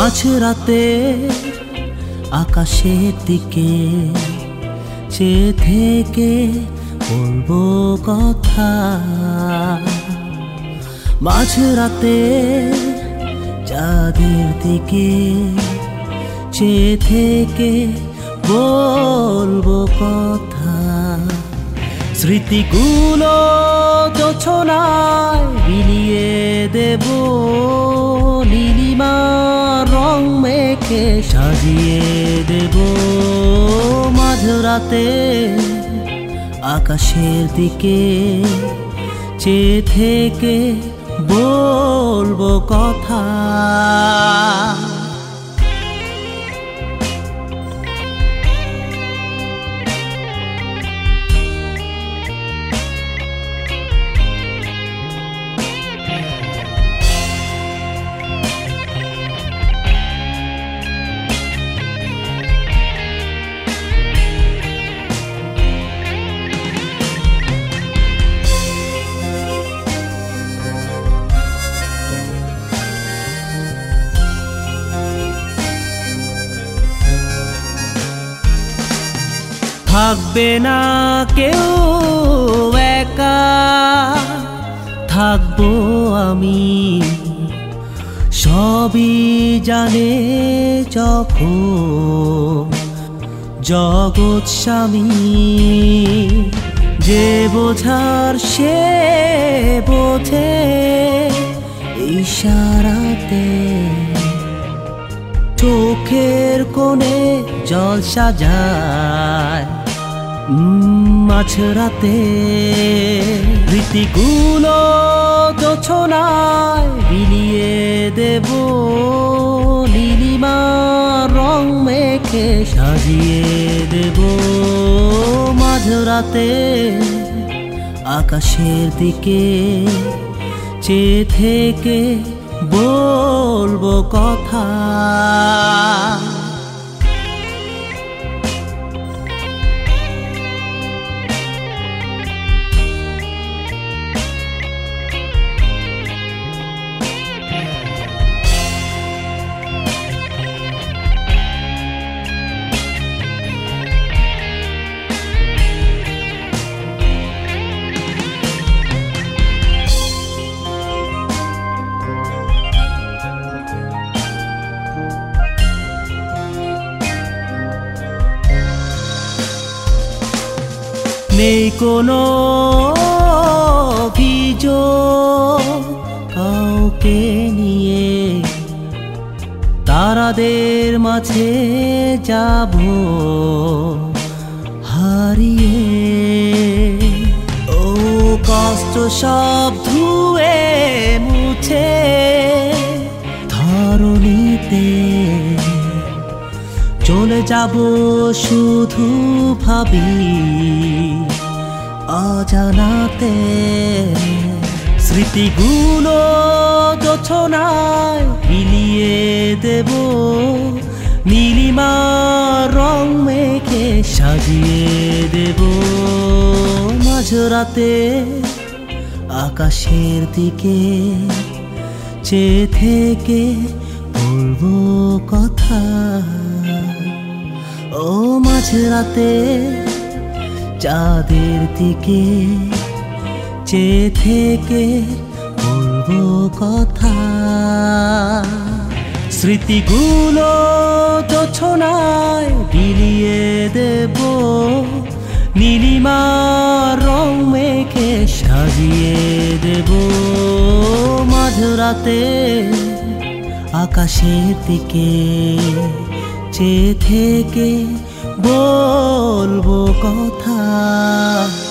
মাঝরাতে আকাশের দিকে চেয়ে থেকে বলবো কথা। মাঝরাতে চাঁদের দিকে চেয়ে থেকে বলবো কথা। স্মৃতিগুলো জোছনায় বিলিয়ে দেব, নীলিমা রং মেখে সাজিয়ে দেব। মাঝরাতে আকাশের দিকে চেয়ে থেকে বলবো কথা। থাকবে না কেউ একা, থাকবো আমি। সবই জানে যখন জগৎ স্বামী, যে বোঝার সে বোঝে ইশারাতে। চোখের কোণে জল সাজায় মাঝরাতে, স্মৃতিগুলো জোছনায় বিলিয়ে দেব, নীলিমা রং মেখে সাজিয়ে দেব। মাঝরাতে আকাশের দিকে চেয়ে থেকে বলবো কথা। নেই কোনো অভিযোগ কাউকে নিয়ে, তারাদের মাঝে যাব হারিয়ে। ও কষ্ট সব ধুয়ে মুছে ধরণীতে চলে যাব শুধু ভাবি অজানাতে। স্মৃতিগুলো জোছনায় বিলিয়ে দেব, নীলিমা রং মেখে সাজিয়ে দেব। মাঝরাতে আকাশের দিকে চেয়ে থেকে বলবো কথা। ও মাঝরাতে চাঁদের দিকে চেয়ে থেকে বলবো কথা। স্মৃতিগুলো জোছনায় বিলিয়ে দেব, নীলিমা রং মেখে সাজিয়ে দেব। মাঝরাতে আকাশের দিকে চেয়ে থেকে বলবো কথা।